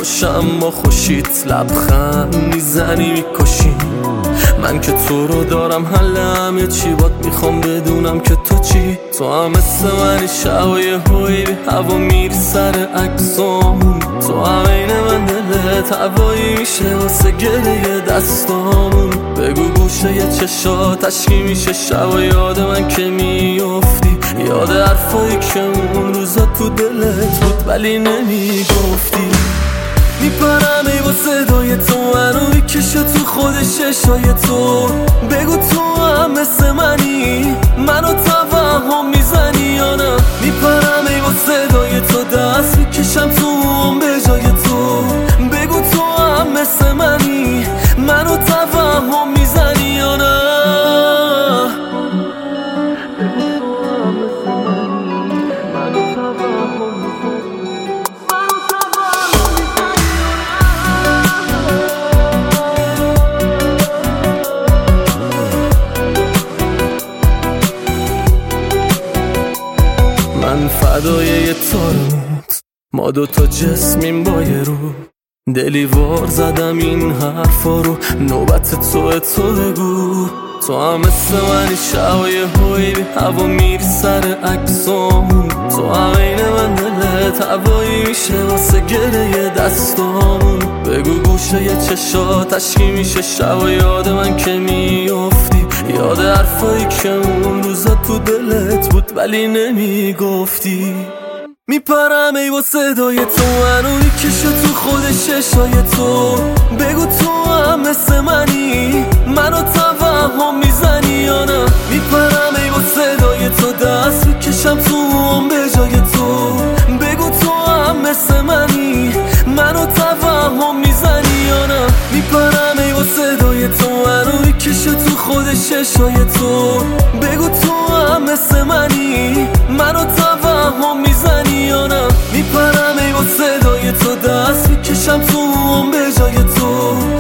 باشم با خوشیت لبخند میزنی میکشی. من که تو رو دارم حلم یه چی بات میخوام بدونم که تو چی. تو هم مثل منی شبای هوی بی هوا میری سر عکسامون. تو هم این من دلت هوایی میشه واسه گریه دستامون. بگو گوشه یه چشات عشقی میشه شبا یاد من که میافتی. یاد حرفایی که اون روزا تو دلت بود ولی نمیگفتی. میپرم ای با صدای تو منو میکشه تو خود چشای تو. بگو تو هم مثل منی منو توهم میزنی یا نه. میپرم ای با صدای تو دست میکشم تو هم به جای تو. بگو تو هم مثل منی منو توهم میزنی یا نه. من فدای یه تارموت ما دوتا جسمیم با یه رو. دلی وار زدم این حرفا رو نوبت تو بگو. تو هم مثل منی شبای هوی بی هوا میری سر عکسامون. تو هم این من دلت هوایی میشه واسه گریه دستامون. بگو گوشه یه چشات عشقی میشه شبا یاد من که میافتی. یاد حرفایی که اون روزا تو دلت بود ولی نمیگفتی. میپرم ای با صدای تو منو میکشه تو خود چشای تو. بگو تو هم مثل منی منو توهم میزنی یا نه. میپرم ای با صدای تو دست میکشم تو هم به جای تو. بگو تو هم مثل منی منو توهم میزنی یا نه. میپرم ای با صدای تو منو میکشه تو خود چشای تو. بگو تو هم مثل منی منو توهم میزنی یا نه. میپرم ای با صدای تو دست میکشم تو هم به جای تو.